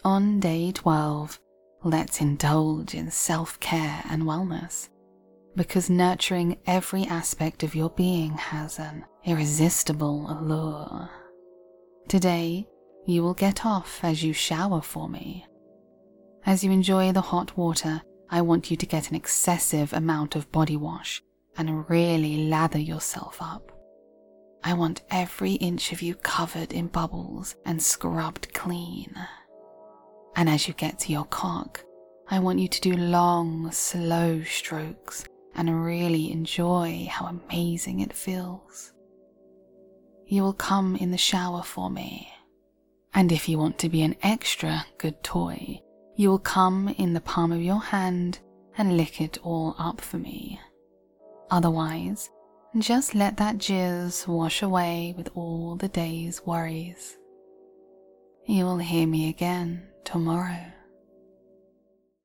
on day 12, let's indulge in self-care and wellness, because nurturing every aspect of your being has an irresistible allure. Today, you will get off as you shower for me. As you enjoy the hot water, I want you to get an excessive amount of body wash and really lather yourself up. I want every inch of you covered in bubbles and scrubbed clean. And as you get to your cock, I want you to do long, slow strokes and really enjoy how amazing it feels. You will come in the shower for me. And if you want to be an extra good toy, you will come in the palm of your hand and lick it all up for me. Otherwise, just let that jizz wash away with all the day's worries. You will hear me again tomorrow.